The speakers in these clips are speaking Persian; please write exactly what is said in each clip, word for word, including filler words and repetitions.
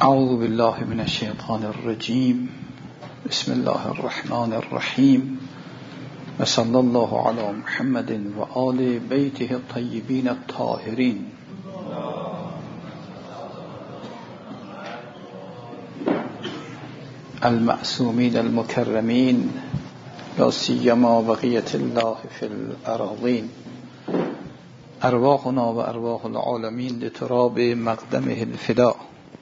اعوذ بالله من الشیطان الرجیم. بسم الله الرحمن الرحیم و صلی الله علی محمد و آل بیته الطیبین الطاهرین. المعصومین المکرمین، لا سیما بقیة الله فی الأراضین. ارواحنا و ارواح العالمین لتراب مقدمه الفداء.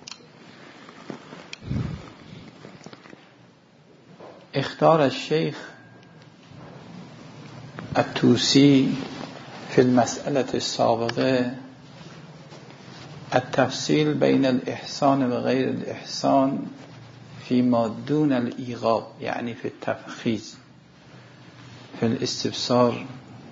اختار الشيخ الطوسي في المسألة السابقة التفصيل بين الإحسان وغير الإحسان فيما دون الإيغاب، يعني في التفخيص في الاستفسار.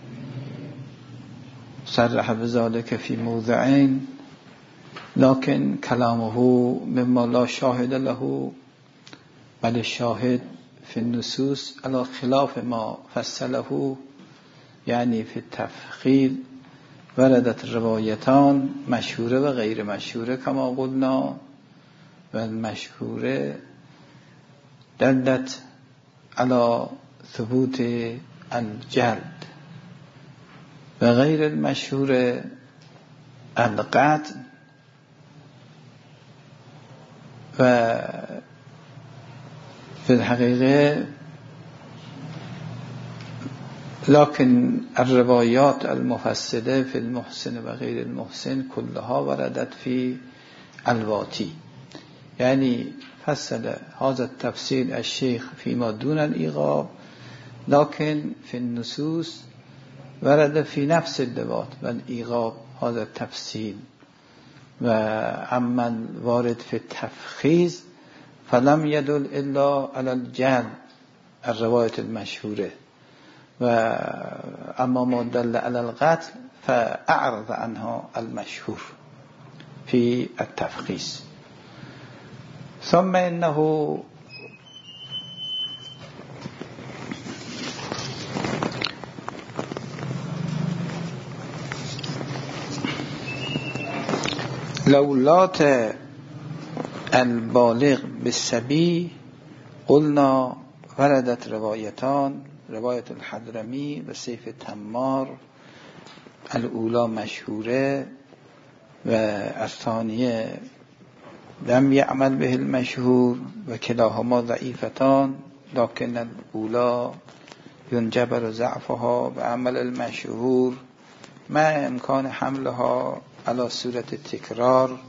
صرح بذلك في موضعين، لكن كلامه مما لا شاهد له، بل الشاهد في النصوص على خلاف ما فصله، يعني في التفخير وردت روايتان مشهورة و غير مشهورة كما قلنا، والمشهورة دلت على ثبوت الجلد وغير المشهورة القطع. و في الحقيقة لكن الروايات المفصلة في المحسن وغير المحسن كلها وردت في الواتي، يعني فصل هذا التفصيل الشيخ فيما دون الإيغاب، لكن في النصوص ورد في نفس اللوات والإيغاب هذا التفصيل. وأما الوارد في التفخيص فلم يدل إلا على الجلد الرواية المشهورة، وأما ما دل على القتل فأعرض عنها المشهور في التفخيص. ثم إنه لولات البالغ بالسبي قلنا وردت روايتان، رواية الحضرمي و سيف التمار الأولى مشهورة و الثانية لم يعمل به المشهور و كلاهما ضعيفتان، لكن الأولى ينجبر ضعفها بعمل المشهور مع امكان حملها على صورة التكرار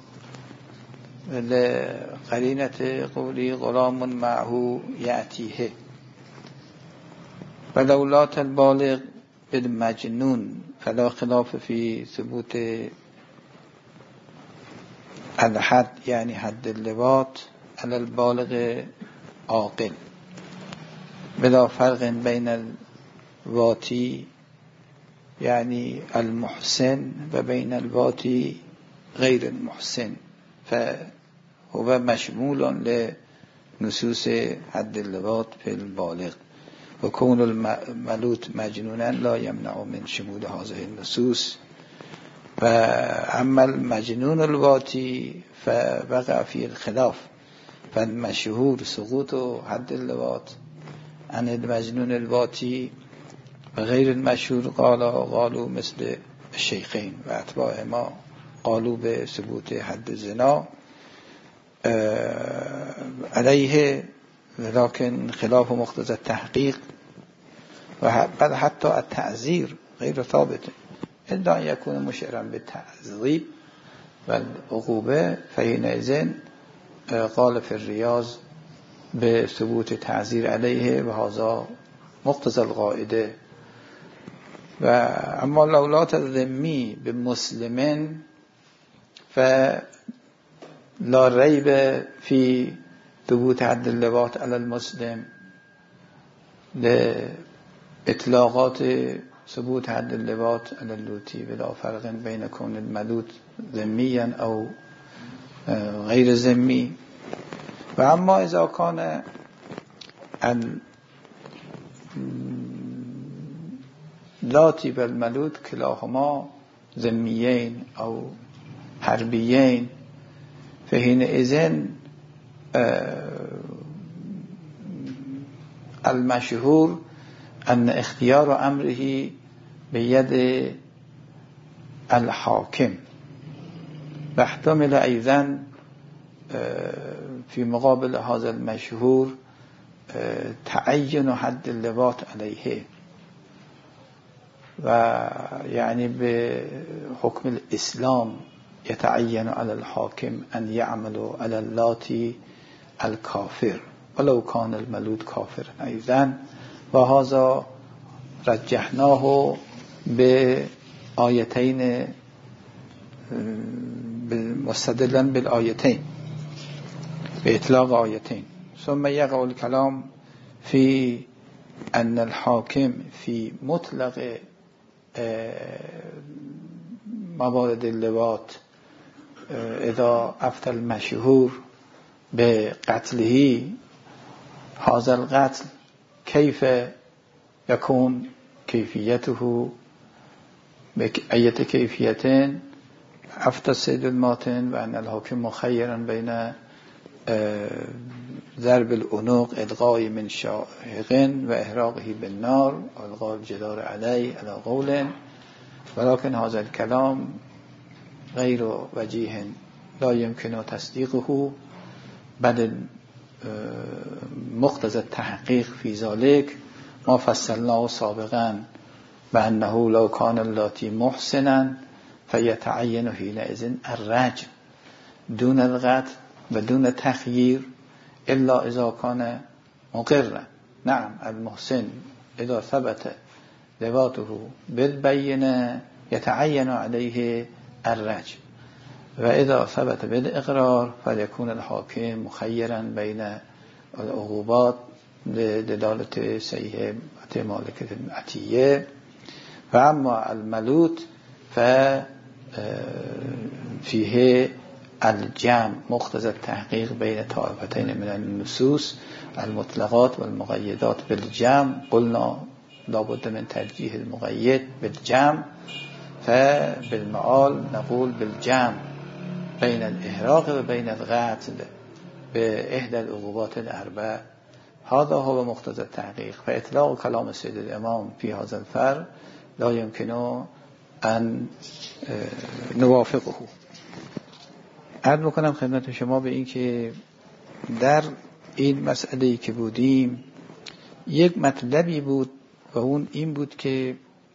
لقرينة قولي غلام معه يأتيه. ولولات البالغ بالمجنون فلا خلاف في ثبوت الحد، يعني حد اللواط على البالغ عاقل، بلا فرق بين الواتي يعني المحسن و بين الواتي غير المحسن، فهو مشمول لنصوص حد اللواط في البالغ. وكون الملوط مجنونا لا يمنع من شمول هذه النصوص. فأما المجنون الواتي فبقى فيه الخلاف، فالمشهور سقوط حد اللواط عن المجنون الواتي، وغير المشهور قال قالوا مثل الشيخين و اتباع ما قالوا بثبوت حد الزنا عليه، لكن خلاف مقتضى التحقيق. و حتى التعذير غير ثابت إلا أن يكون مشعرا بالتعذيب والعقوبة، فحينئذ قال في الرياض بثبوت تعذير عليه، وهذا مقتضى القاعدة. و اما لولات الذمی بمسلم فلا ريب في ثبوت حد اللواط على المسلم لإطلاقات ثبوت حد اللواط على اللوطي، بلا فرق بين كون الملوط ذميا أو غير ذمي. و اما اذا كان اللاتي والملوط كلاهما ذميين أو حربيين فحينئذ المشهور أن اختيار أمره بيد الحاكم. واحتمل أيضا في مقابل هذا المشهور تعين حد اللواط عليه، ويعني بحكم الإسلام يتعين على الحاكم أن يعمل على اللاتي الكافر ولو كان المولود كافر أيضا. وهذا رجحناه بآيتين مستدلا بالآيتين بإطلاق آيتين. ثم يقع الكلام في أن الحاكم في مطلق موارد اللواط إذا أفتى المشهور بقتله هذا القتل كيف يكون كيفيته بأية كيفيتين أفتى السيد الماتن وأن الحاكم مخيرا بين ضرب العنق إلغاء من شاهق وإحراقه بالنار وإلغاء الجدار عليه على قول، ولكن هذا الكلام غير وجيه لا يمكن تصديقه، بل مقتضى التحقيق في ذلك ما فصلناه سابقا بأنه لو كان اللاتي محسنا فيتعين حينئذ الرجم دون القتل بدون تخيير إلا إذا كان مقرا. نعم المحسن إذا ثبت لواطه بالبينة يتعين عليه الرجم، وإذا ثبت بالإقرار فليكون الحاكم مخيرا بين العقوبات لدلالة صحيح مالكة العتية. فأما الملوت ففيه الجمع مقتضى التحقيق بين طائفتين من النصوص المطلقات والمقيدات بالجمع. قلنا لابد من ترجيح المقيد بالجمع، فبالمعال نقول بالجمع بين الإحراق وبين القتل بإحدى العقوبات الأربع. هذا هو مقتضى التحقيق. فإطلاق كلام السيد الإمام في هذا الفرق لا يمكن أن نوافقه. عرض میکنم خدمت شما به این که در این مسئله‌ای که بودیم یک مطلبی بود و اون این بود که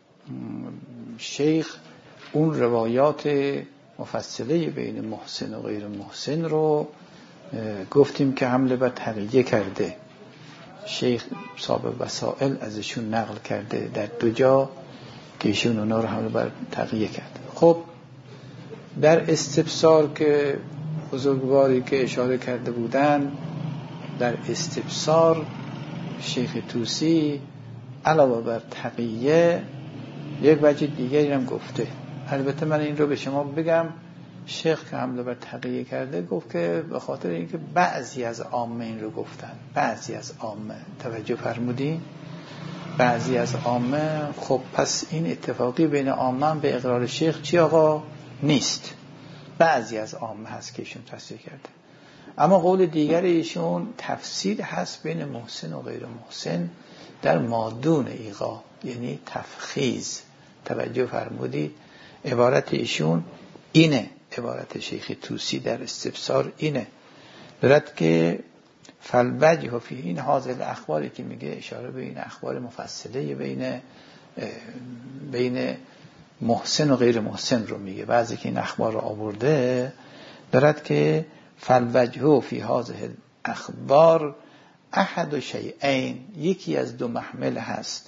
شیخ اون روایات مفصله بین محسن و غیر محسن رو گفتیم که حمله بر تقیه کرده. شیخ صاحب وسائل ازشون نقل کرده در دو جا که ایشون اونا رو حمله بر تقیه کرده. خب در استفسار که بزرگواری که اشاره کرده بودن، در استفسار شیخ طوسی علاوه بر تقیه یک وجه دیگری هم گفته. البته من این رو به شما بگم، شیخ که حمله بر تقیه کرده گفت که به خاطر اینکه بعضی از عامه این رو گفتن، بعضی از عامه، توجه فرمودین؟ بعضی از عامه. خب پس این اتفاقی بین عامه به اقرار شیخ چی آقا؟ نیست. بعضی از عامه هست که ایشون تصدیق کرده، اما قول دیگر ایشون تفصیل هست بین محسن و غیر محسن در مادون ایقا، یعنی تفخیز. توجه فرمودید؟ عبارت ایشون اینه، عبارت شیخ طوسی در استفسار اینه، دارد که فالوجه فی این حاضر اخباری که میگه اشاره به این اخبار مفصله بین بین محسن و غیر محسن رو میگه. بعضی که این اخبار رو آورده دارد که فالوجه فی هذه الاخبار احد شیئین، یکی از دو محمل هست.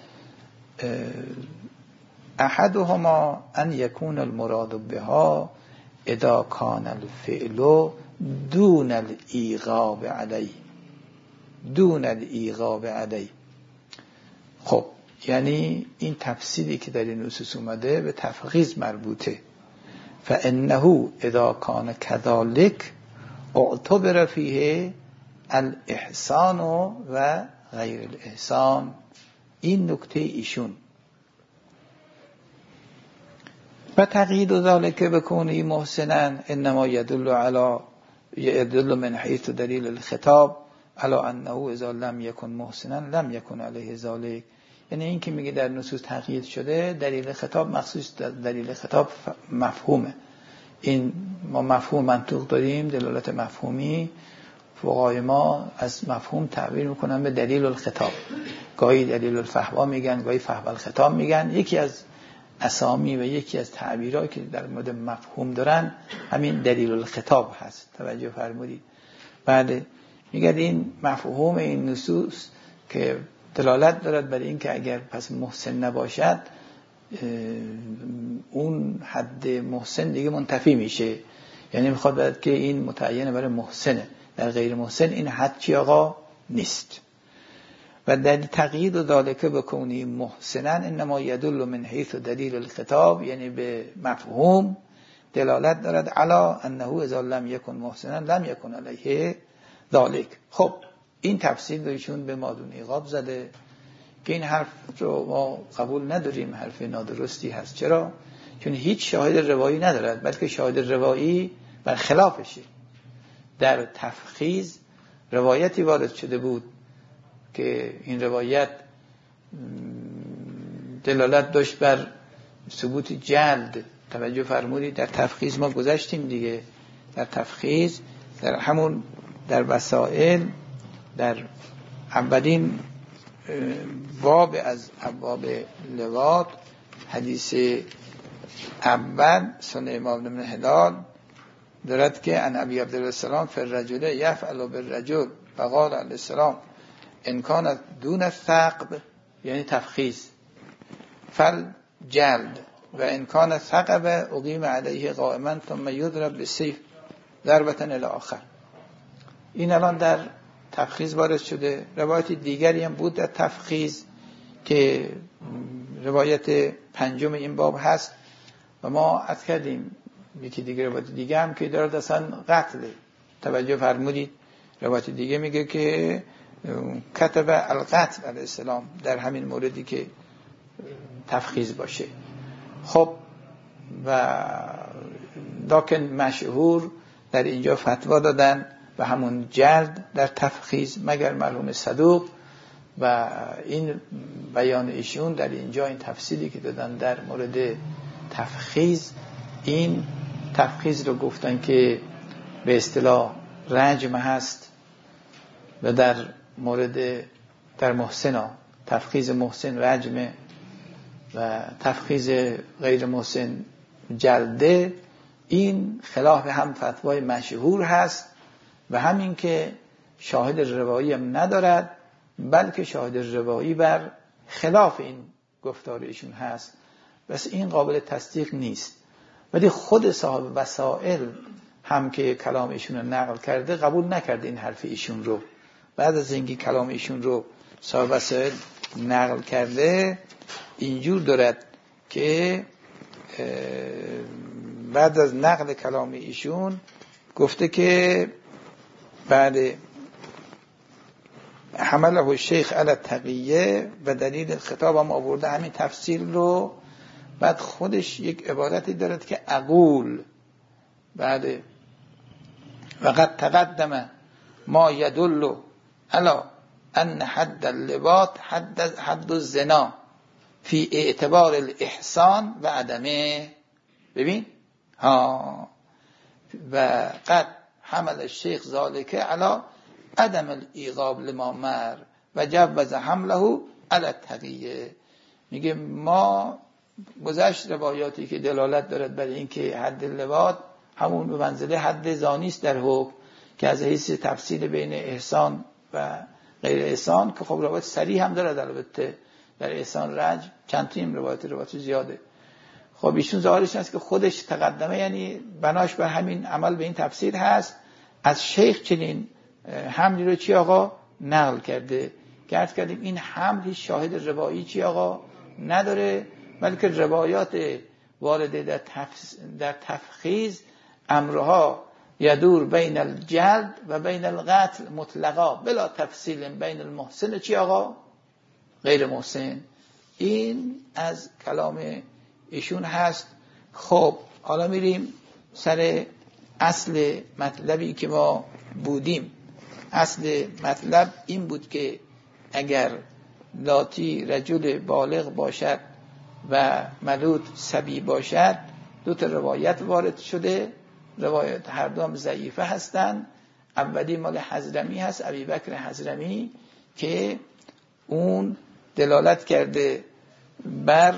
احدهما ان یکون المراد بها اذا کان الفعل دون الایغاب علی، دون الایغاب علی. خب یعنی این تفسیری که در این نصوص اومده به تفخیص مربوطه. فانه اذا کان كذلك اعتبر فیه الاحسان و غیر الاحسان. این نکته ایشون. و تقیید ذلك بکونه محسنا انما يدل على یدل من حیث دلیل الخطاب علی انه اذا لم یکن محسنا لم یکن علیه ذلک. یعنی این که میگه در نصوص تقیید شده، دلیل خطاب مخصوص دلیل خطاب مفهومه. این ما مفهوم منطوق داریم، دلالت مفهومی. فقهای ما از مفهوم تعبیر میکنن به دلیل الخطاب. گاهی دلیل الفحوا میگن، گاهی فحوا الخطاب میگن. یکی از اسامی و یکی از تعبیرهایی که در مورد مفهوم دارن همین دلیل الخطاب هست. توجه فرمودید؟ بعد میگه این مفهوم این نصوص که دلالت دارد بر این که اگر پس محسن نباشد اون حد محسن دیگه منتفی میشه. یعنی میخواد بگه که این متعینه برای محسنه، در غیر محسن این حد چی آقا نیست. و در تقیید و ذالکه بکونی محسنا انما یدل من حیث دلیل الخطاب، یعنی به مفهوم دلالت دارد علی انه اذا لم یکن محسنا لم یکن علیه ذالک. خب این تفسیر رو ایشون به مادون ایقاب زده که این حرف رو ما قبول نداریم، حرف نادرستی هست. چرا؟ چون هیچ شاهد روایی ندارد، بلکه شاهد روایی بر خلافشه. در تفخیز روایتی وارد شده بود که این روایت دلالت داشت بر ثبوت جلد. توجه فرمودید؟ در تفخیز ما گذشتیم دیگه. در تفخیز در همون در وسائل در اولین باب از ابواب لواط حدیث اول سنن امام بن هلال دارد که ان ابی عبدالله السلام فی الرجل یفعل بالرجل فقال علیه السلام ان کان دون الثقب، یعنی تفخیز، فل جلد، و ان کان ثقب اقیم علیه قائما ثم یضرب بالسیف ضربة الی آخر. این الان در تفخیز وارد شده. روایت دیگری هم بود در تفخیز که روایت پنجم این باب هست و ما عرض کردیم یکی دیگه روایت دیگه هم که دارد اصلا قتل. توجه فرمودید؟ روایت دیگه میگه که کتب القتل علیه السلام در همین موردی که تفخیز باشه. خب و لکن مشهور در اینجا فتوا دادن و همون جلد در تفخیز مگر مرحوم صدوق. و این بیان ایشون در اینجا، این تفصیلی که دادن در مورد تفخیز، این تفخیز رو گفتن که به اصطلاح رجم هست و در مورد در محسن تفخیز محسن رجمه و تفخیز غیر محسن جلده. این خلاف هم فتوای مشهور هست و همین که شاهد روایی هم ندارد، بلکه شاهد روایی بر خلاف این گفتار ایشون هست. بس این قابل تصدیق نیست. ولی خود صاحب وسائل هم که کلام ایشون رو نقل کرده قبول نکرده این حرف ایشون رو. بعد از اینکه کلام ایشون رو صاحب وسائل نقل کرده، اینجور دارد که بعد از نقل کلام ایشون گفته که بعد حمله الشیخ علی التقیه و دلیل خطاب هم آورده همین تفصیل رو. بعد خودش یک عبارتی دارد که اقول بعد وقد تقدم ما یدل علی ان حد اللواط حد حد الزنا فی اعتبار الاحسان و عدمه. ببین ها و قد حمل الشیخ ذالکه علی عدم الایقاب لما مر و جوز حمله علی التقیه. میگه ما گذشت روایاتی که دلالت دارد بر این که حد لواط همون به منزله حد زانی است در حکم، که از حیث تفصیل بین احسان و غیر احسان که خب روایت صریح هم دارد. البته در احسان رج چند تیم روایت روایت زیاده. خب ایشون ظاهرش هست که خودش تقدمه، یعنی بناش بر همین عمل به این تفسیر هست. از شیخ چنین حملی رو چی آقا نقل کرده. گرد کردیم این حمل هیچ شاهد روایی چی آقا نداره، بلکه روایات وارده در, تفس... در تفخیز امرها یدور بین الجلد و بین القتل مطلقا بلا تفصیل بین المحسن چی آقا غیر محسن. این از کلام ایشون هست. خب حالا میریم سر اصل مطلبی که ما بودیم، اصل مطلب این بود که اگر لاتی رجل بالغ باشد و ملوط صبی باشد، دو تا روایت وارد شده، روایت هر دوم ضعیفه هستند. اولی مال حضرمی هست، ابوبکر حضرمی، که اون دلالت کرده بر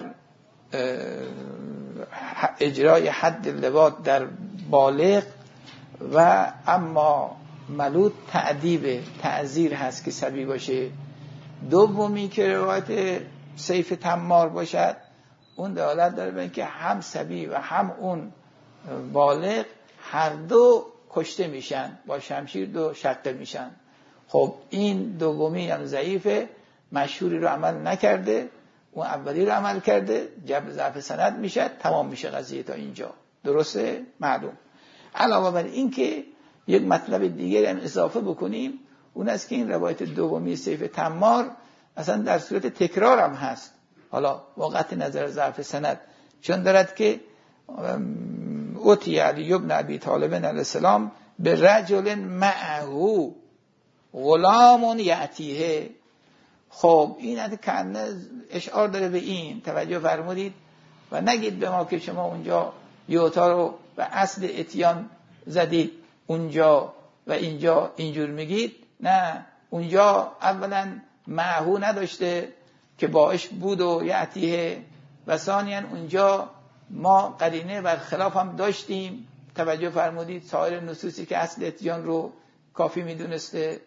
اجرای حد لواط در بالغ و اما ملوط تعذیب تعذیر هست که صبی باشه. دومی که روایت سیف تمار باشد، اون دلالت داره به اینکه هم صبی و هم اون بالغ هر دو کشته میشن، با شمشیر دو شقه میشن. خب این دومی هم ضعیفه، مشهوری رو عمل نکرده، اون اولی رو عمل کرده، جبر ضعف سند میشه، تمام میشه قضیه تا اینجا. درسته؟ معلوم. علاوه بر این که یک مطلب دیگه هم اضافه بکنیم، اون است که این روایت دومی سیف تمار اصلا در صورت تکرار هم هست. حالا واقعیت نظر ضعف سند چون دارد که اوتی علی ابن ابی طالب علیه السلام به رجل معه غلام یعتیه. خب این کنه اشعار داره به این، توجه فرمودید و نگید به ما که شما اونجا یوتا رو به اصل اتیان زدید اونجا و اینجا اینجور میگید. نه، اونجا اولا معهو نداشته که باش بود و یعتیه، و ثانیا اونجا ما قرینه بر خلاف هم داشتیم. توجه فرمودید سایر نصوصی که اصل اتیان رو کافی میدونسته.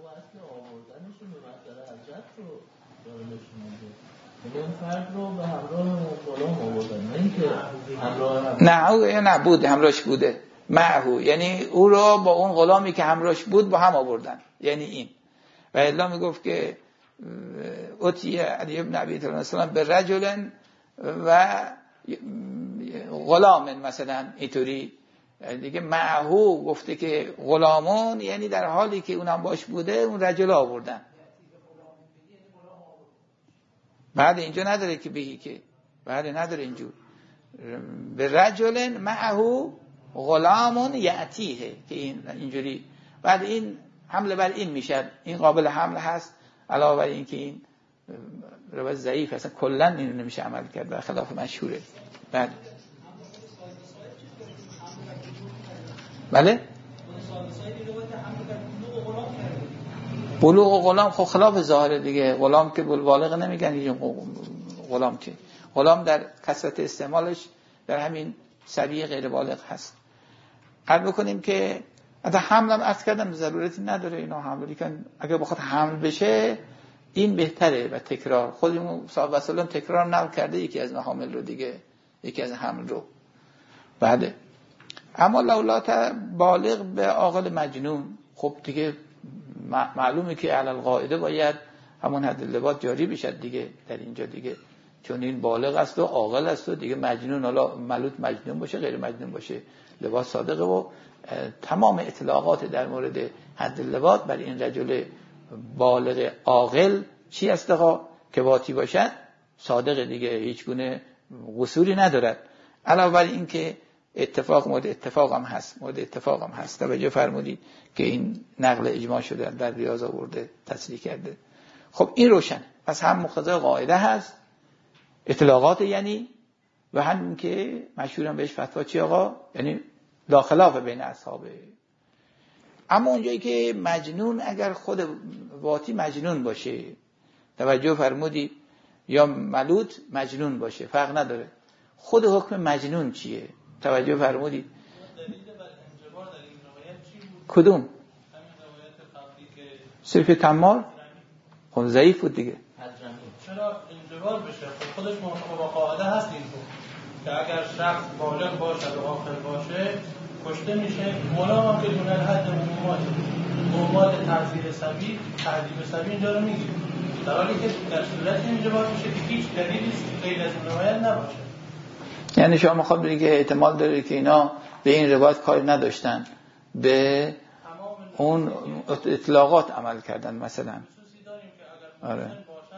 نه او نبود، همراهش بوده. معهو یعنی او را با اون غلامی که همراهش بود با هم آوردن، یعنی این. و الا میگفت که اوتی علی ابن ابی طالب به رجل و غلام، مثلا اینطوری دیگه. معهو گفته که غلامون، یعنی در حالی که اونم باش بوده اون رجل آوردن. بعد اینجا نداره که بهی که بعد نداره اینجور به رجل معهو غلام یعتیه که این اینجوری. بعد این حمله بر این میشد، این قابل حمل هست، علاوه بر این که این روایت ضعیف اصلا کلا اینو نمیشه عمل کرد، بر خلاف مشهوره. بعد بله بلوغ غلام خب خلاف ظاهره دیگه. غلام که بالغ نمیگن، غلام که غلام در کثرت استعمالش در همین صبی غیر بالغ هست. قرار بکنیم که حتی حمل هم عرض کردم ضرورتی نداره اینا حملی کن، اگه بخواد حمل بشه این بهتره. و تکرار خودمون صاحب وسلم تکرار نقل کرده یکی از حامل رو دیگه، یکی از حمل رو. بعد اما لولات بالغ به عاقل مجنون، خب دیگه معلومه که علی القاعده باید همون حد لواط جاری بشه دیگه در اینجا دیگه، چون این بالغ است و عاقل است و دیگه مجنون، حالا ملوط مجنون باشه غیر مجنون باشه لواط صادقه. و تمام اطلاقات در مورد حد لواط بر این رجل بالغ عاقل چی است که واتی باشد صادق دیگه، هیچ گونه قصوری ندارد. علاوه بر این که اتفاق مورد اتفاق هم هست، مورد اتفاق هم هست. توجه فرمودید که این نقل اجماع شده در ریاض آورده تصریح کرده. خب این روشن، پس هم مقتضای قاعده هست اطلاقات، یعنی و هم که مشهورم بهش فتوا چی آقا، یعنی لا خلاف بین اصحابه. اما اونجایی که مجنون اگر خود واتی مجنون باشه، توجه فرمودید، یا ملوط مجنون باشه فرق نداره، خود حکم مجنون چیه؟ توجه فرمودید کدوم؟ صرف تمار خب ضعیف بود دیگه. چرا انجبار بشه؟ خب خودش موافق با قاعده هست این که اگر شخص بالغ باشه و عاقل باشه کشته میشه. مولا هم که دونه حد عمومات عمومات تعزیر صبی تعذیب صبی اینجا رو میگه، در حالی که در صورت انجبار میشه که هیچ دلیلی غیر از این روایت نباشه. یعنی شما میخواد بگید که احتمال داره که اینا به این روایت کاری نداشتن، به اون اطلاقات عمل کردن مثلا. آره.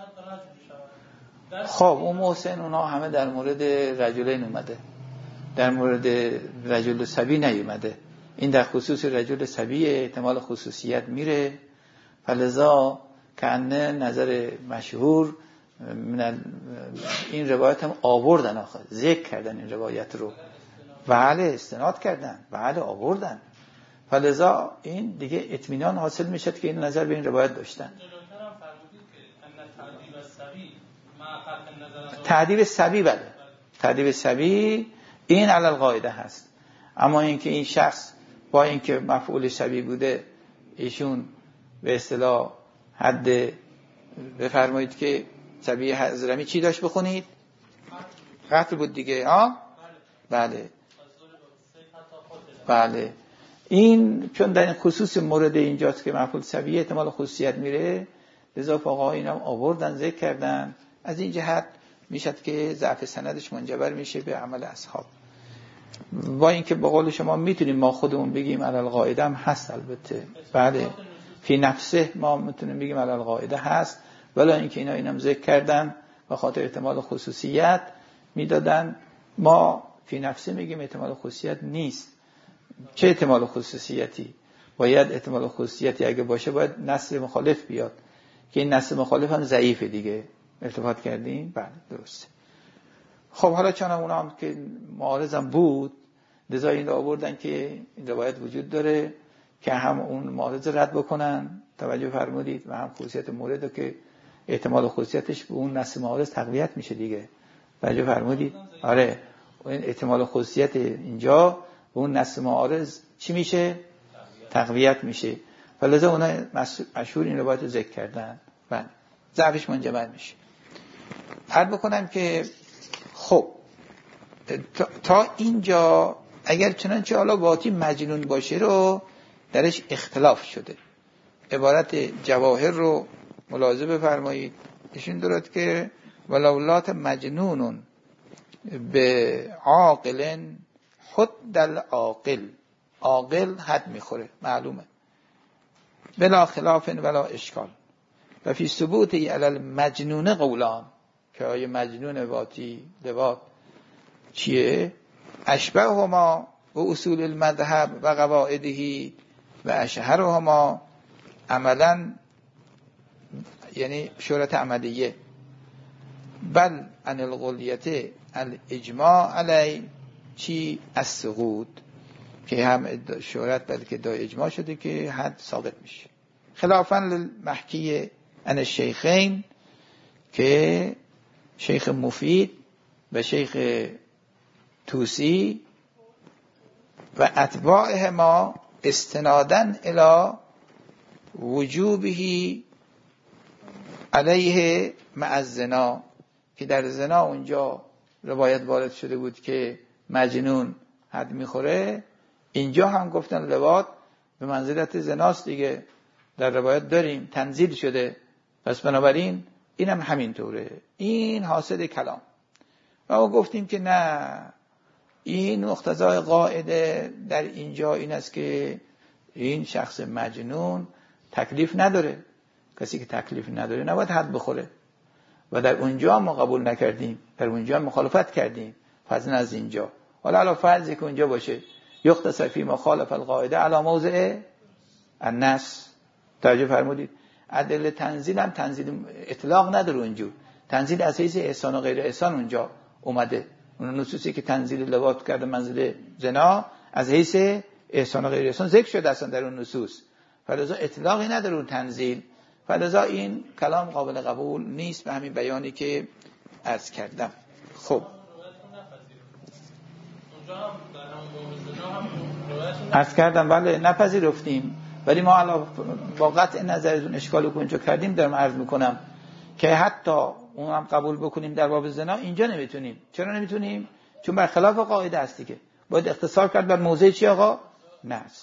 خب اون محسن اونا همه در مورد رجلین اومده، در مورد رجل صبی نیومده. این در خصوص رجل صبی احتمال خصوصیت میره. فلذا کنه نظر مشهور من این روایت هم آوردن، آخه ذکر کردن این روایت رو، بله استناد کردن، بله آوردن. فلذا این دیگه اطمینان حاصل میشد که این نظر به این روایت داشتن. تعدیب صبی بله، تعدیب صبی این علی القاعده هست. اما اینکه این شخص با اینکه مفعول صبی بوده ایشون به اصطلاح حد، بفرمایید که صبی حضرمی چی داشت بخونید؟ قتل بود دیگه. ها بله بله. این چون در این خصوص مورد اینجاست که مفعول صبی احتمال خصوصیت میره، لذا آقا اینا آوردن ذکر کردن. از این جهت میشد که ضعف سندش منجبر میشه به عمل اصحاب. با اینکه به قول شما میتونیم ما خودمون بگیم علی القاعده هم هست، البته بله فی نفسه ما میتونیم بگیم علی القاعده هست، ولی اینکه اینا اینم ذکر کردن به خاطر احتمال خصوصیت میدادن. ما فی نفسه میگیم احتمال خصوصیت نیست. چه احتمال خصوصیتی؟ باید احتمال خصوصیتی اگه باشه باید نص مخالف بیاد که این نص مخالف هم ضعیفه دیگه. ارتباط کردیم؟ بله درسته. خب حالا چون اونا هم که معارضم بود، لذا این رو آوردن که این روایت وجود داره که هم اون معارض رد بکنن، توجه فرمودید، و هم خصوصیت مورد رو که احتمال خصوصیتش به اون نص معارض تقویت میشه دیگه. توجه فرمودید؟ آره این احتمال خصوصیت اینجا به اون نص معارض چی میشه؟ تقویت میشه. فلذا اونا مشهور این روایت رو ذکر کردن. بله ضعفش منجبر میشه. عرض بکنم که خب تا, تا اینجا اگر چنانچه حالا واتی مجنون باشه رو درش اختلاف شده. عبارت جواهر رو ملاحظه بفرمایید. ایشون دارد که ولولات مجنون به عاقل خود دل عاقل، عاقل حد میخوره معلومه، بلا خلاف ولا اشکال. و فی ثبوت علی المجنون قولان، که آیه مجنون واتی لواط چیه؟ اشبه هما و اصول المذهب و قواعده و اشهر هما عملا، یعنی شهرت عملیه، بل عن الغلیت الاجماع علی چی؟ السقوط، که هم شهرت بلکه دا اجماع شده که حد ساقط میشه. خلافاً للمحکی عن الشیخین، که شیخ مفید و شیخ توسی و اتباعه ما استنادن الی وجوبه علیه مع الزنا، که در زنا اونجا روایت وارد شده بود که مجنون حد میخوره، اینجا هم گفتن لواط به منزلت زناست دیگه، در روایت داریم تنزیل شده، پس بنابراین اینم همین طوره. این حاصل کلام. و ما گفتیم که نه، این مقتضای قاعده در اینجا این است که این شخص مجنون تکلیف نداره. کسی که تکلیف نداره نباید حد بخوره، و در اونجا ما قبول نکردیم، در اونجا مخالفت کردیم. فضلا از اینجا حالا علا فرضی که اونجا باشه یختصر فی مخالف القاعده علی موضع النص. توجه فرمودید؟ عدل تنزیل هم تنزیل اطلاق نداره اونجور، تنزیل از حیث احسان و غیر احسان اونجا اومده. اون نصوصی که تنزیل لواط کرده منزل زنا از حیث احسان و غیر احسان ذکر شده اصلا در اون نصوص، فلذا اطلاقی نداره اون تنزیل. فلذا این کلام قابل قبول نیست به همین بیانی که عرض کردم. خب عرض کردم بله نپذیرفتیم، ولی ما علاوه با قطع نظرتون اشکال کنجا کردیم دارم عرض میکنم که حتی اون هم قبول بکنیم در باب زنا اینجا نمیتونیم. چرا نمیتونیم؟ چون برخلاف قاعده هستی که باید اختصار کرد بر موضع چی آقا؟ نص.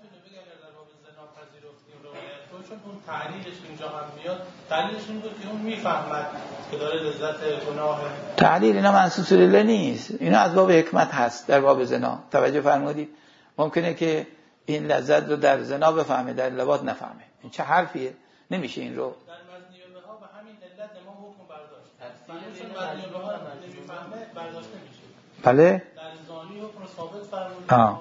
چون اون تعلیلش اینجا هم میاد، تعلیلش این بود که اون میفهمد که داره لذت گناه. تعلیل اینا منصوص الله نیست، اینا از باب حکمت هست. در باب زنا توجه فرمودید؟ ممکنه که این لذت رو در زنا بفهمه، در لواط نفهمه. این چه حرفیه؟ نمیشه این رو در مزنیه ها به همین علت ما حکم برداشت. چون مزنیه ها نمیفهمه برداشت نمیشه. بله در زانی حکم ثابت فرمودید.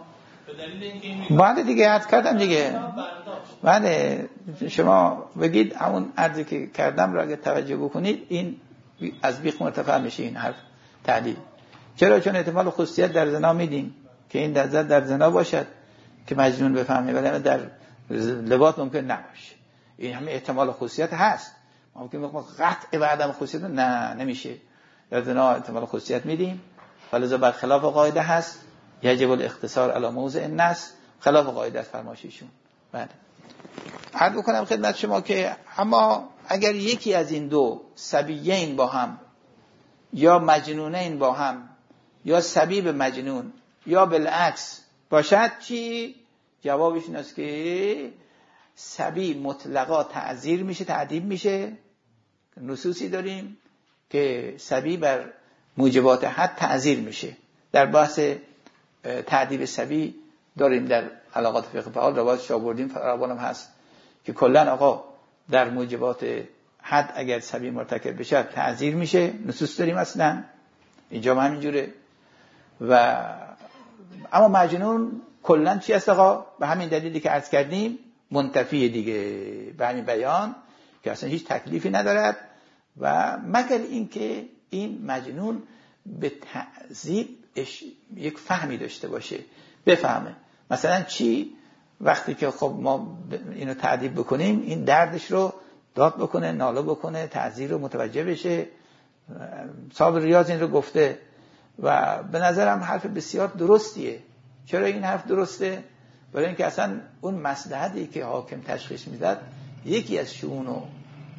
به دلیل اینکه بعد دیگه عرض کردم دیگه. بله شما بگید همون عرضی که کردم رو اگه توجه بکنید این از بیخ مرتفع میشه این حرف تعدیل. چرا؟ چون احتمال خصوصیت در زنا میدیم که این در در زنا باشد که مجنون بفهمه، ولی در لواط ممکن نباشه. این همه احتمال خصوصیت هست. ممکن بگم قطع و عدم خصوصیت نه نمیشه. در زنا احتمال خصوصیت میدیم، ولذا برخلاف قاعده هست یجب الاختصار علی موضع النص، خلاف قاعده است فرمایششون. بله عرض بکنم خدمت شما که اما اگر یکی از این دو صبیین با هم یا مجنونین با هم یا صبیب مجنون یا بالعکس باشد چی؟ جوابش این است که صبی مطلقا تعزیر میشه، تعذیب میشه. نصوصی داریم که صبی بر موجبات حد تعزیر میشه. در بحث تعذیب صبی داریم در علاقات فقه فعال روایتش آوردیم، فراوانم هست که کلا آقا در موجبات حد اگر صبی مرتکب بشه تعزیر میشه. نصوص داریم اصلا اینجا هم همینجوره. و اما مجنون کلا چی است آقا؟ به همین دلیلی که عرض کردیم منتفی دیگه، به همین بیان که اصلا هیچ تکلیفی ندارد و مگر اینکه این مجنون به تعذیب یک فهمی داشته باشه، بفهمه مثلا چی وقتی که خب ما اینو تعذیب بکنیم این دردش رو داد بکنه، ناله بکنه، تعذیر رو متوجه بشه. صاحب ریاض این رو گفته و به نظرم حرف بسیار درستیه. چرا این حرف درسته؟ برای اینکه اصلا اون مصلحتی که حاکم تشخیص میداد یکی از شؤون و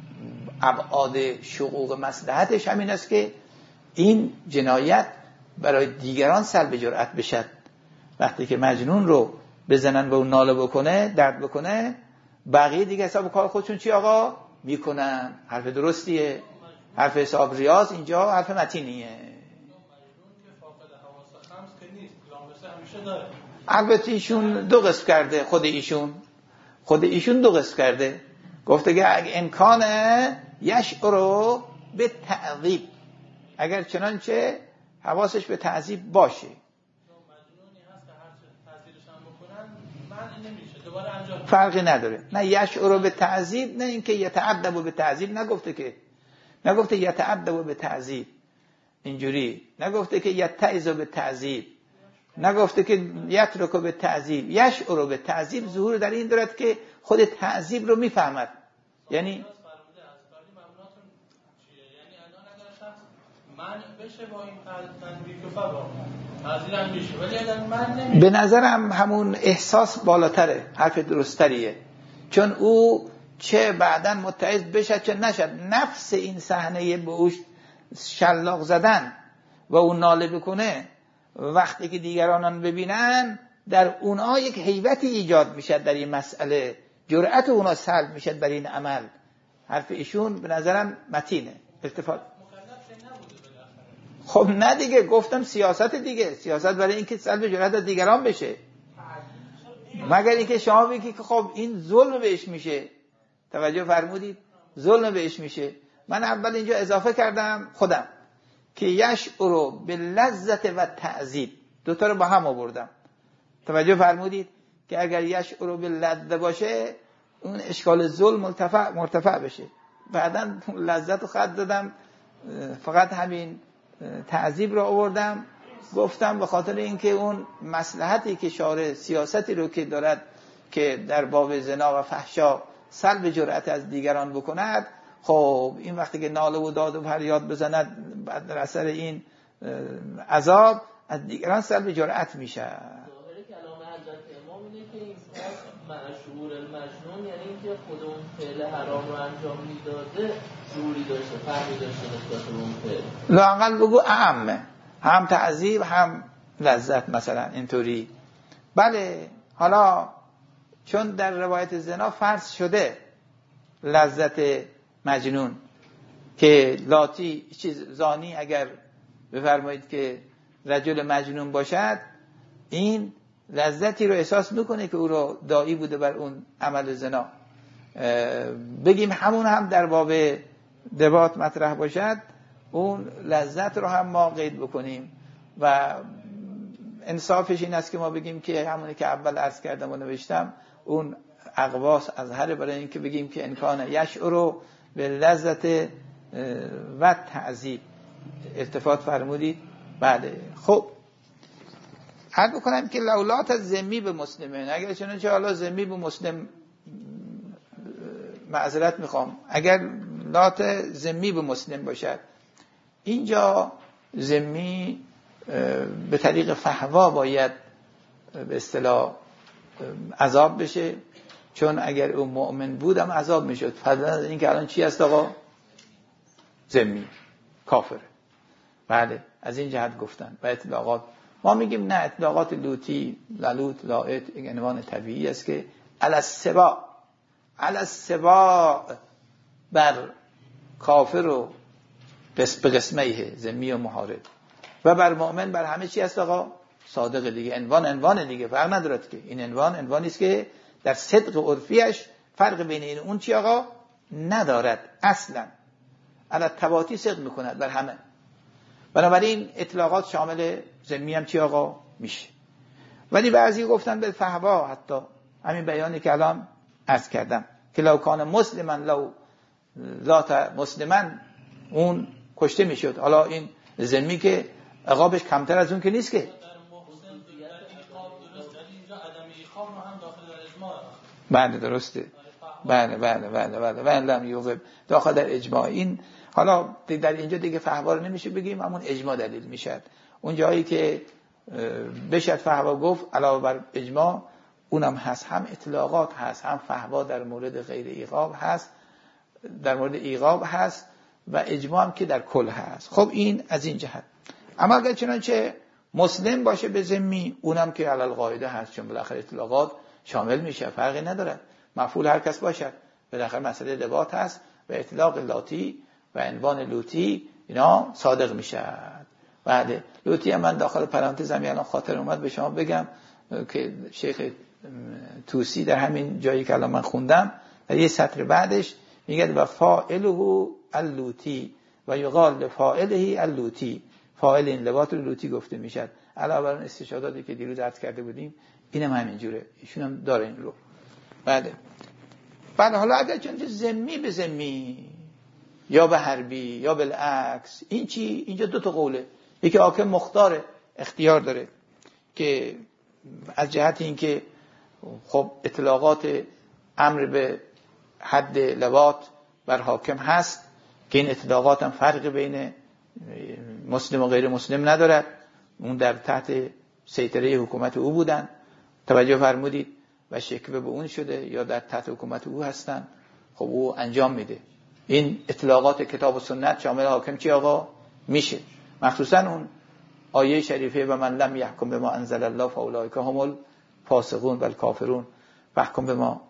ابعاد شقوق مصلحتش همین است که این جنایت برای دیگران سلب جرأت بشد. وقتی که مجنون رو بزنن به اون ناله بکنه، درد بکنه، بقیه دیگه حساب کار خودشون چی آقا میکنن. حرف درستیه، حرف حساب ریاض اینجا حرف متینیه. البته ایشون دو قسم کرده، خود ایشون خود ایشون دو قسم کرده، گفته که اگه امکانه یشعرو به تعذیب، اگر چنانچه حواسش به تعذیب باشه. فرقی نداره، نه یشعرو به تعذیب، نه اینکه یتعذب به تعذیب. نگفته که نگفته یتعذب به تعذیب اینجوری، نگفته که یتعظ به تعذیب، نگفته که یترک به تعذیب. یشعر به تعذیب ظهور در این دارد که خود تعذیب رو میفهمد. یعنی من بشه با این تنبیه کفر تعذیرم میشه، ولی اگر من نمیشه. به نظرم همون احساس بالاتره، حرف درستریه، چون او چه بعداً متعظ بشه چه نشد، نفس این صحنه به اوش شلاق زدن و اون ناله بکنه وقتی که دیگران ببینن در اونا یک هیبتی ایجاد میشد در این مسئله، جرأت اونا سلب میشد بر این عمل. حرف ایشون به نظرم متینه. التفات خب نه دیگه، گفتم سیاست دیگه، سیاست برای اینکه سلب جرأت از دیگران بشه، مگر اینکه شما بگید که خب این ظلم بهش میشه. توجه فرمودید؟ ظلم بهش میشه. من اول اینجا اضافه کردم خودم که یشعر باللذت و تعذیب، دوتا رو با هم آوردم. توجه فرمودید که اگر یشعر باللذت باشه اون اشکال ظلم مرتفع مرتفع بشه. بعداً لذت رو خط دادم، فقط همین تعذیب رو آوردم. گفتم به خاطر اینکه اون مصلحتی که شارع سیاستی رو که دارد که در باب زنا و فحشا سلب جرأت از دیگران بکند، خب این وقتی که ناله و داد و فریاد بزند بعد در اثر این عذاب از دیگران سلب جرأت میشه. ظاهر کلام حضرت امام اینه که این شعور المجنون یعنی اینکه خود اون فعل حرام رو انجام میداده شعوری داشته، فهمی داشته نسبت به اون فعل. لااقل بگو اعمه، هم تعذیب هم لذت مثلا اینطوری. بله حالا چون در روایت زنا فرض شده لذت مجنون که لاتی چیز زانی اگر بفرمایید که رجل مجنون باشد این لذتی رو احساس میکنه که او رو داعی بوده بر اون عمل زنا. بگیم همون هم در باب دبات مطرح باشد، اون لذت رو هم ما قید بکنیم و انصافش این است که ما بگیم که همونی که اول عرض کردم و نوشتم، اون اقواس از هر برای این که بگیم که انکان یشعر به لذت و تعذیب التفات فرمودید. بله خب عرض بکنم که لولات از ذمی به مسلمین، اگر چنانچه حالا ذمی به مسلم، معذرت میخوام، اگر لات ذمی به مسلم باشد، اینجا ذمی به طریق فحوا باید به اصطلاح عذاب بشه، چون اگر اون مؤمن بودم عذاب میشد. فضلا از این که الان چی هست آقا؟ ذمی، کافر. بله از این جهت گفتن. و اطلاقات ما میگیم نه، اطلاقات لوطی، لالوت، لاعت این عنوان طبیعی است که علی السباع، علی السباع بر کافر و به قسمه ذمی و محارب، و بر مؤمن بر همه چی است آقا؟ صادق دیگه. عنوان عنوان دیگه، فرق ندارد که این عنوان عنوانی است که در صدق عرفیش فرق بین این اون چی آقا ندارد اصلا، علی التباطی صدق میکند بر همه. بنابراین اطلاقات شامل ذمی هم چی آقا میشه. ولی بعضی گفتن به فحوا، حتی همین بیانی که الان عرض کردم که لو کان مسلما لو ذات مسلما، اون کشته میشد. حالا این ذمی که عقابش کمتر از اون که نیست که. بله درسته. بله بله بله بله و لم یوقب داخل در اجماع. این حالا در اینجا دیگه فحوا رو نمیشه بگیم، همون اجماع دلیل میشد. اون جایی که بشد فحوا گفت علاوه بر اجماع اونم هست، هم اطلاقات هست، هم فحوا در مورد غیر ایقاب هست، در مورد ایقاب هست، و اجماع هم که در کل هست. خب این از این جهت. اما اگر چنانچه مسلم باشه به ذمی، اونم که علی القاعده هست، چون بالاخره اطلاقات شامل میشه، فرقی نداره، مفعول هر کس باشد، بالاخره مسئله لبات هست و اطلاق لاتی و عنوان لوطی اینا صادق میشه. بعد لوطی هم من داخل پرانتز هم الان خاطر اومد به شما بگم که شیخ توسی در همین جایی که الان من خوندم در یه سطر بعدش میگه و فاعله اللوطی و یقال لفاعله اللوطی، فاعل این لبات رو لوطی گفته میشد. علاوه بر اون استشهاداتی که دیروز عرض کرده بودیم اینم همینجوره، ایشون هم داره این رو. بله بله حالا اگر چون ذمی به ذمی یا به حربی یا بالعکس، این چی؟ اینجا دو تا قوله. یکی حاکم مختار اختیار داره که از جهت این که خب اطلاقات امر به حد لواط بر حاکم هست که این اطلاقات هم فرق بین مسلم و غیر مسلم ندارد، اون در تحت سیطره حکومت او بودن، توجه فرمودید، و شکوه به اون شده یا در تحت حکومت او هستن، خب او انجام میده. این اطلاقات کتاب و سنت شامل حاکم چی آقا میشه، مخصوصا اون آیه شریفه و من لم یحکم بما انزل الله فاولئک هم الفاسقون والکافرون فاحکم بما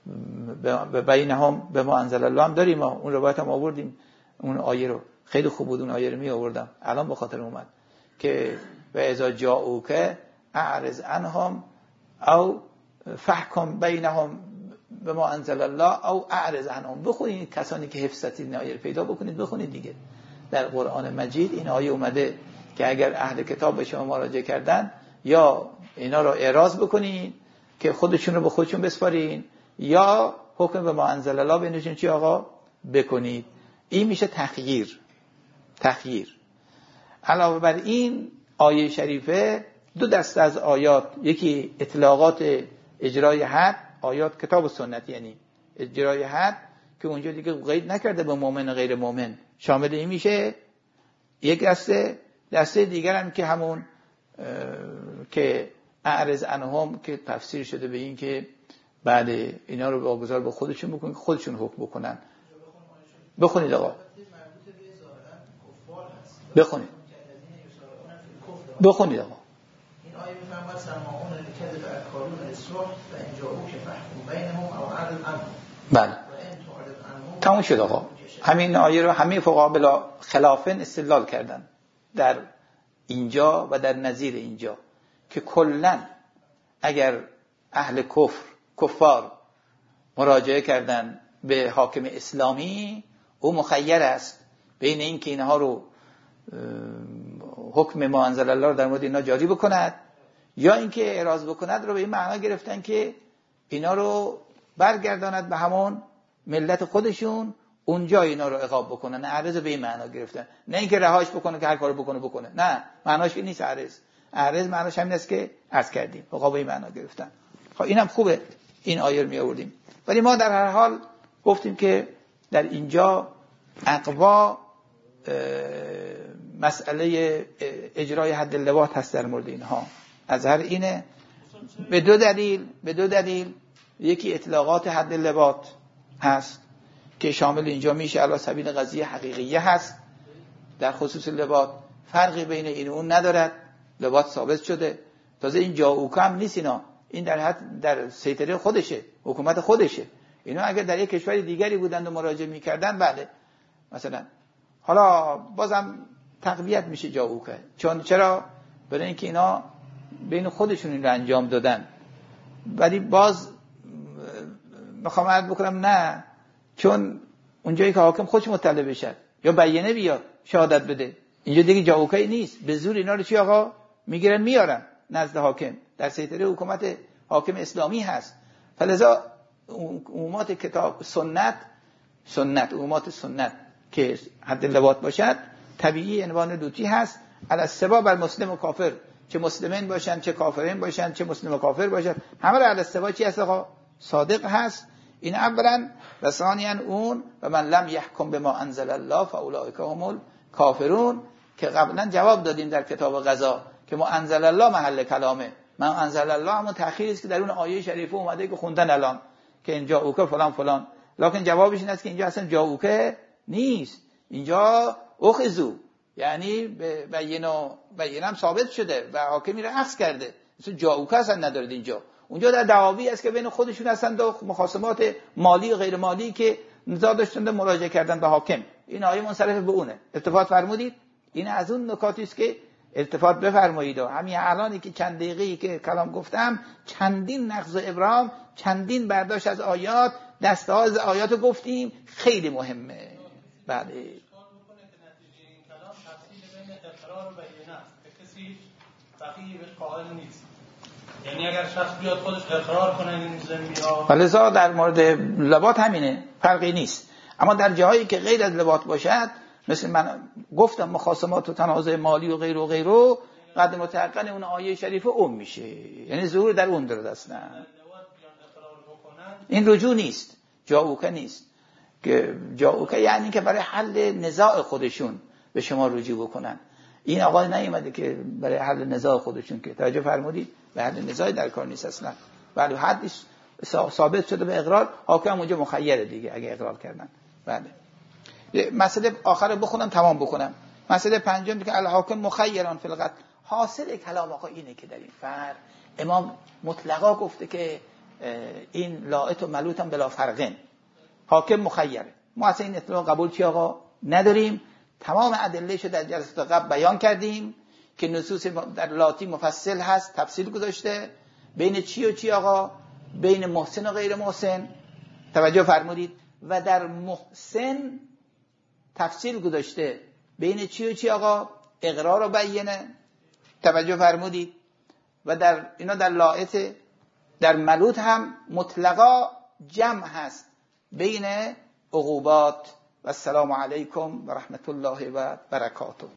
بینهم بما انزل الله هم داریم، ما اون روایت هم آوردیم، اون آیه رو خیلی خوب بود، اون آیه رو می آوردم الان به خاطر اومد که و اذا جاءوک اعرض عنهم او فاحکم بینهم بما انزل الله او اعرض عنهم. بخونید کسانی که حفظت این آیه پیدا بکنید بخونید دیگه. در قرآن مجید این آیه اومده که اگر اهل کتاب به شما مراجعه کردن یا اینا رو اعراض بکنین که خودشون رو به خودشون بسپارین، یا حکم به ما انزل الله بینشون چی آقا بکنید. این میشه تخییر. تخییر. علاوه بر این آیه شریفه دو دسته از آیات، یکی اطلاقات اجرای حد، آیات کتاب و سنت یعنی اجرای حد که اونجا دیگه قید نکرده به مؤمن و غیر مؤمن، شامل این میشه. یک دسته دسته دیگر هم که همون که اعرض عنهم که تفسیر شده به این که بعد اینا رو واگذار به خودشون بکنن، خودشون حکم بکنن. بخونید آقا، بخونید بخونید آقا. این آیه میفرماید سماعون لکذب اکارون للصلح فانجاؤوک فاحکم بینهم او اعرض عنهم. بله تموم شد آقا. همین آیه رو همه فقها بلا خلافن استدلال کردن در اینجا و در نظیر اینجا که کلا اگر اهل کفر کفار مراجعه کردن به حاکم اسلامی، او مخیر است بین این که اینها رو حکم ما انزل الله رو در مورد اینا جاری بکند، یا اینکه اعراض بکند رو به این معنا گرفتن که اینا رو برگرداند به همون ملت خودشون، اونجا اینا رو عقاب بکنن. اعرض به این معنا گرفتن، نه اینکه رهاش بکنه که هر کارو بکنه بکنه. نه، معناش این نیست. اعرض اعرض معناش همین است که عرض کردیم، عقاب به این معنا گرفتن. خب اینم خوبه این آیه رو می آوردیم، ولی ما در هر حال گفتیم که در اینجا اقوا مسئله اجرای حد اللواط هست در مورد اینها. از هر اینه به دو دلیل به دو دلیل یکی اطلاقات حد اللواط هست که شامل اینجا میشه علی سبیل قضیه حقیقیه هست در خصوص لواط، فرقی بین این و اون ندارد، لواط ثابت شده. تازه این جاوکه هم نیست، اینا این در حد در سیطره خودشه، حکومت خودشه. اینا اگر در یک کشور دیگری بودند و مراجعه میکردن بله مثلا، حالا بازم تقویت میشه جاوکه. چون چرا؟ برای اینکه اینا بین خودشون این رو انجام دادن. ولی باز میخوام عرض بکنم نه، چون اونجایی که حاکم خودش مطلع بشه یا بیانیه بیاد شهادت بده، اینجا دیگه جاوکه نیست. به زور اینا رو چی آقا میگیرن میارن نزد حاکم، در سیطره حکومت حاکم اسلامی هست. فلذا عمومات کتاب سنت سنت عمومات سنت که حد لواط باشد طبیعی عنوان دوتی هست علی السوا بر مسلم و کافر، چه مسلمین باشن چه کافرین باشن، چه مسلم و کافر باشن، همه را علی السوا چی هست آقا؟ صادق هست. این اولا. و ثانیا اون و من لم یحکم بما انزل الله فاولئک هم الکافرون که قبلا جواب دادیم در کتاب قضا که ما انزل الله محل کلامه. من انزل الله همون تأخیری است که در اون آیه شریفه اومده که خوندن الان که اینجا اوکه فلان فلان، لکن جوابش این است که اینجا اصلا جاوکه نیست، اینجا اخذو، یعنی بینا بینم ثابت شده و حاکمی را اخذ کرده، اصلا جاوکه اصلا ندارد اینجا. اونجا در دعاوی است که بین خودشون هستند و مخاصمات مالی و غیر مالی که نزاع داشتند مراجعه کردن به حاکم. این آیه منصرف به اونه. التفات فرمودید؟ این از اون نکاتی است که التفات بفرمایید. همین الانی که چند دقیقه‌ای که کلام گفتم چندین نقض و ابرام، چندین برداشت از آیات، دسته ها از آیات رو گفتیم، خیلی مهمه. بله یعنی اگر شخص بیاد خودش اقرار کنه این ذمی‌ها، فلذا در مورد لواط همینه، فرقی نیست. اما در جاهایی که غیر از لواط باشد، مثل من گفتم مخاصمات و تنازع مالی و غیر و غیره، قد متحقن اون آیه شریفه اون میشه، یعنی ظهور در اون درد اصلا. این رجوع نیست، جاوکه نیست. که جاوکه یعنی که برای حل نزاع خودشون به شما رجوع بکنن. این آقای نیومده که برای حل نزاع خودشون، که توجه فرمودید به حل نزاع در کار نیست اصلا. بله حدی ثابت شده به اقرار، حاکم اونجا مخیره دیگه اگه اقرار کردن. بله مسئله آخر بخونم تمام بکنم. مسئله پنجم که الحاکم مخیران فی القتل. حاصل کلام آقا اینه که در این فر امام مطلقا گفته که این لائط و ملوط هم بلا فرقن، حاکم مخیره. ما اصلا این اطلاق قبول چی آقا نداریم. تمام ادله‌اش در جلسات قبل بیان کردیم که نصوص در لاتی مفصل هست، تفصیل گذاشته بین چی و چی آقا، بین محسن و غیر محسن. توجه فرمودید. و در محسن تفصیل گذاشته بین چی و چی آقا، اقرار و بیانه. توجه فرمودید. و در اینا در لائط، در ملوط هم مطلقا جمع هست بین عقوبات. و السلام علیکم و رحمت الله و برکاته.